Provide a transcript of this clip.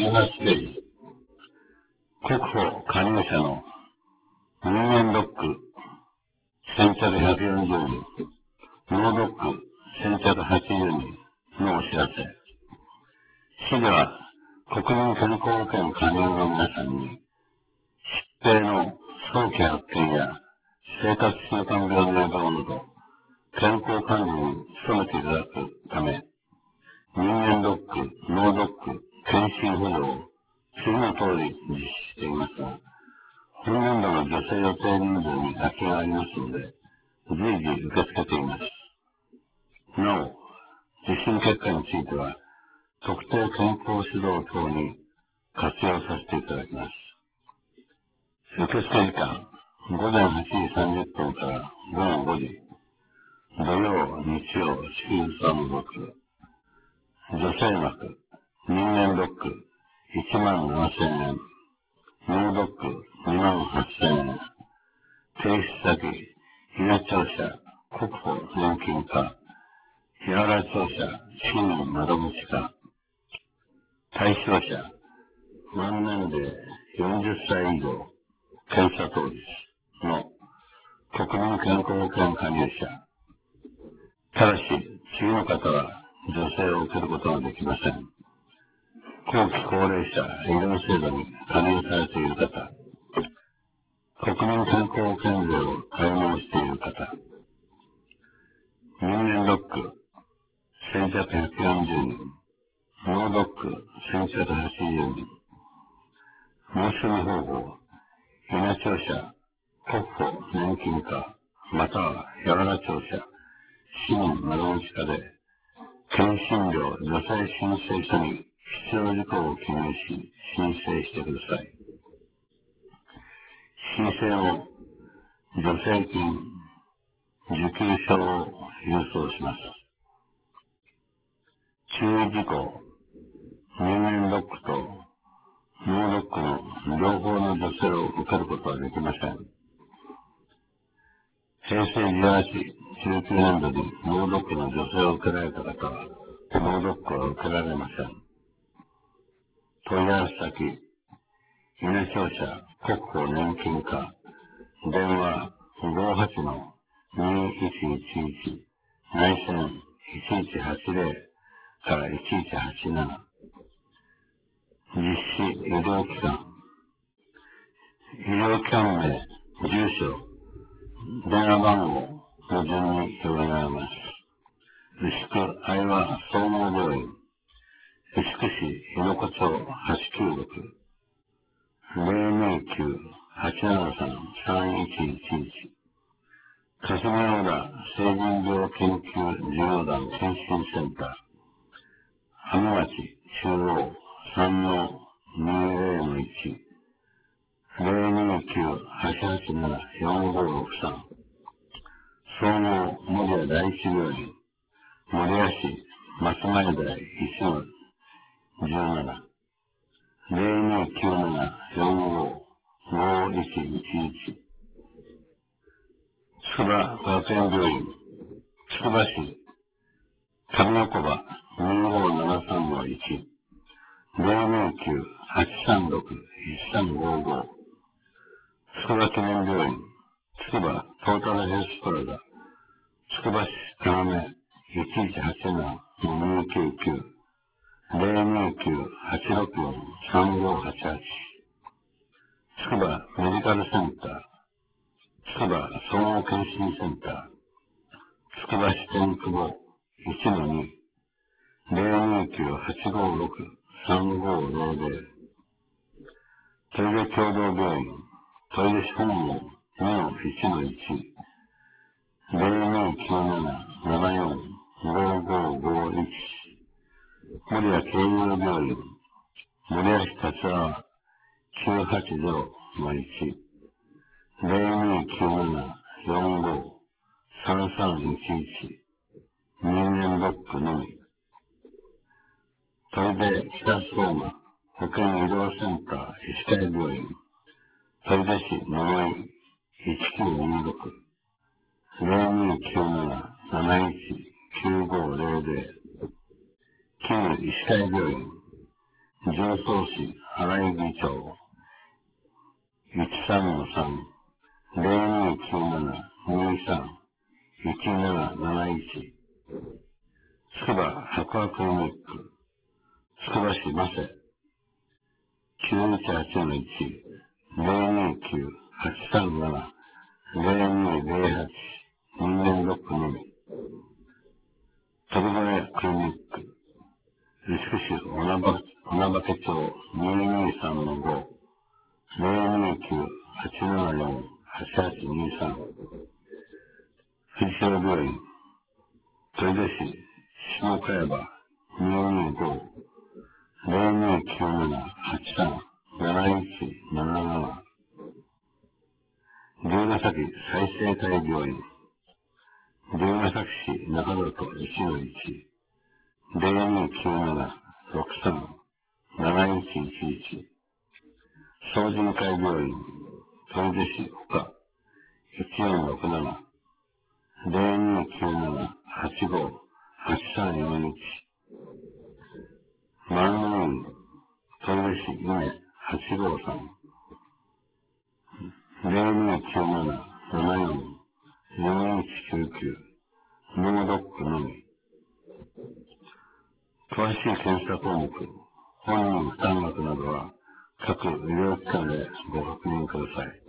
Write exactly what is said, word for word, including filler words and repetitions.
じゅうはちページ。国保加入者の人間ドック先着ひゃくよんじゅうにん、脳ドック先着はちじゅうにんのお知らせ。市では国民健康保険加入の皆さんに、疾病の早期発見や生活習慣病の予防など、健康管理に努めていただくため、人間ドック、脳ドック、検診補助を次の通り実施していますが、本年度の女性予定人数に空きがありますので、随時受け付けています。なお、受診結果については、特定健康指導等に活用させていただきます。受付時間、午前はちじさんじゅっぷんから午後ごじ、土曜、日曜、祝日は除く。女性枠、人間ドック、いちまんななせんえん。脳ドック、にまんはっせんえん。提出先、稲庁舎、国保年金課、檜原庁舎、市民窓口課。対象者、満年齢よんじゅっさい以上、検査当日の国民健康保険加入者。ただし、次の方は女性を受けることができません。後期高齢者医療制度に加入されている方、国民健康保険料を滞納している方、人間ドック先着ひゃくよんじゅうにん、脳ドック先着はちじゅうにん、申し込み方法、稲庁舎、国保年金課、または檜原庁舎、市民窓口課で、検診料助成申請書に必要事項を記入し、申請してください。申請後、助成金、受給書を郵送します。注意事項、人間ドックと脳ドックの両方の助成を受けることはできません。平成じゅうはち、じゅうきゅうねん度に脳ドックの助成を受けられた方は、脳ドックは受けられません。問い合わせ先、稲庁舎国保年金課、電話ごはちのにいちいちいち、内線いちいちはちぜろからいちいちはちなな。実施医療機関、医療機関名、住所、電話番号の順に呼ばれます。牛久愛和総合病院、牛久市猪子町はちきゅうろく、ゼロにきゅうはちななさんさんいちいちいち、霞ヶ浦成人病研究事業団検診センター、浜町中央 さんのにぜろのいち、ゼロにきゅうはちはちななよんごろくさん、総合守谷第一病院、守谷市松前台いちのじゅうなな、ゼロにきゅうななよんごごいちいちいち、筑波学園病院、つくば市上横場にごななさんのいち、ゼロにきゅうはちさんろくいちさんごご、つくば記念病院、つくばトータルヘルスプラザ、つくば市要いちいちはちななのにきゅうきゅう、ゼロにきゅうはちろくよんさんごはちはち、つくばメディカルセンター、つくば総合検診センター、つくば市天久保いちのに、ゼロにきゅうはちごろくさんごゼロゼロ、トイレ共同病院、トイレ市本門にのいちのいち、ゼロにきゅうななななよんごごごいち、守谷慶友病院、守谷市立川きゅうはちゼロのいち、ゼロにきゅうななよんごさんさんいちいち、人間ドックのみ、トイレ北相馬保健医療センター医師会病院、トイレ市野井いちきゅうにろく、ゼロにきゅうなななないちきゅうごゼロゼロ、旧医師会病院、 常総市荒井議長いちさんのさん ゼロにきゅうなな にさん いちなななないちつくば白亜クリニックつくば市マセきゅういちはちのいち ゼロにきゅう はちさんなな ゼロにゼロはち人間ドックのみ飛び越えクリニック牛久市女化町にーにーさんのご ゼロにきゅう はちななよん はちはちにさん藤代病院豊出市下茅場にーにーご ゼロにきゅうなな はちさん なないちなななな龍ケ崎再生体病院龍ケ崎市中里いちのいち ゼロにきゅうなな ろくさん なないちいちいち総人会病院豊出市他いちよんろくなな ゼロにきゅうなな はちご はちさんよんいちマンウーン豊出市梅はちごさん ゼロにきゅうなな ななよん よんいちきゅうきゅうノードックのみ詳しい検査項目本人負担額などは各医療機関でご確認ください。